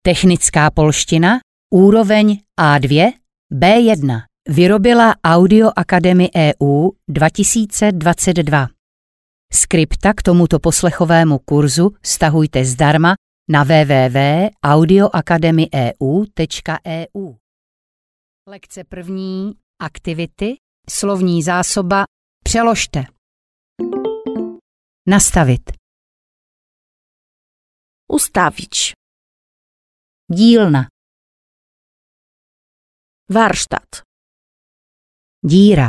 Technická polština, úroveň A2, B1. Vyrobila Audio Academy EU 2022. Skripta k tomuto poslechovému kurzu stahujte zdarma na www.audioacademyeu.eu. Lekce první. Aktivity. Slovní zásoba. Přeložte. Nastavit. Ustawić. Dílna. Warsztat. Díra.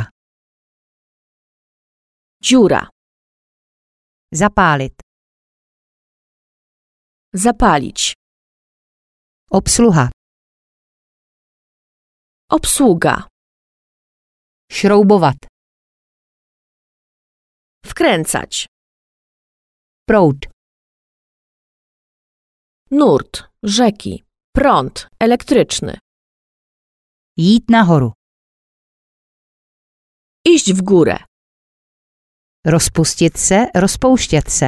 Dziura. Zapálit. Zapalić. Obsluha. Obsługa. Šroubovat. Wkręcać. Proud. Nurt. Rzeki. Prąd elektryczny. Jít nahoru. Iść w górę. Rozpustit se, rozpouštět se.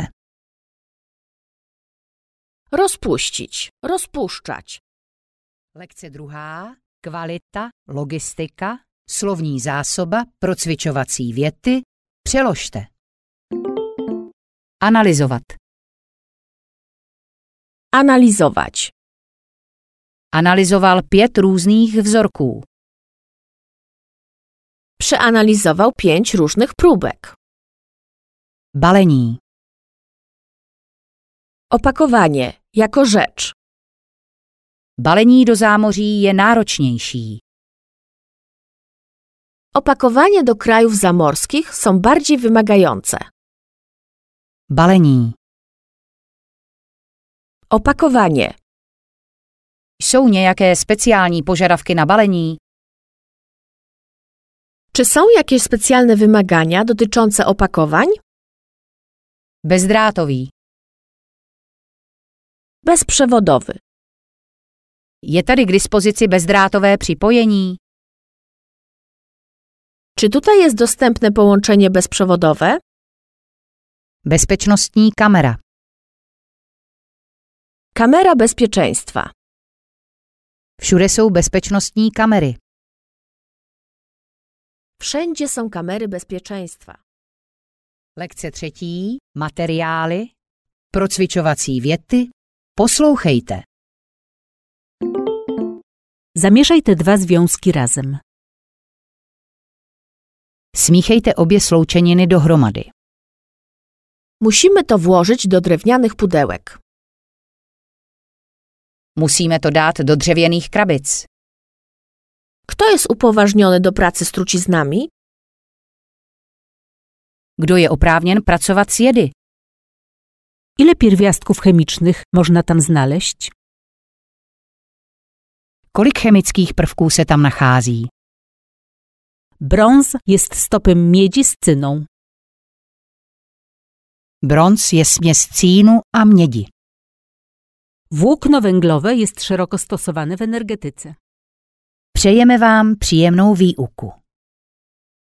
Rozpuścić. Rozpuszczać. Lekce druhá. Kvalita, logistika, slovní zásoba, procvičovací věty. Přeložte. Analyzovat. Analizować. Analyzoval 5 různých vzorků. Przeanalizował 5 różnych próbek. Balení. Opakowanie jako rzecz. Balení do zámoří je náročnější. Opakowanie do krajów zamorskich są bardziej wymagające. Balení. Opakowanie. Jsou nějaké speciální požadavky na balení? Czy są jakieś specjalne wymagania dotyczące opakowań? Bezdrátový. Bezprzewodowy. Je tady k dispozici bezdrátové připojení? Czy tutaj jest dostępne połączenie bezprzewodowe? Bezpečnostní kamera. Kamera bezpieczeństwa. Všude jsou bezpečnostní kamery. Wszędzie są kamery bezpieczeństwa. Lekce třetí. Materiály. Procvičovací věty. Poslouchejte. Zamieszaj te 2 związki razem. Smíchejte obě sloučeniny dohromady. Musimy to włożyć do drewnianych pudełek. Musíme to dát do dřevěných krabic. Kto jest upoważniony do pracy z truciznami? Kdo je oprávněn pracovat s jedy? Ile pierwiastków chemicznych można tam znaleźć? Kolik chemických prvků se tam nachází? Brąz jest stopem miedzi z cyną. Bronz je směs cínu a mědi. Włókno węglowe jest szeroko stosowane w energetyce. Přejeme vám příjemnou výuku.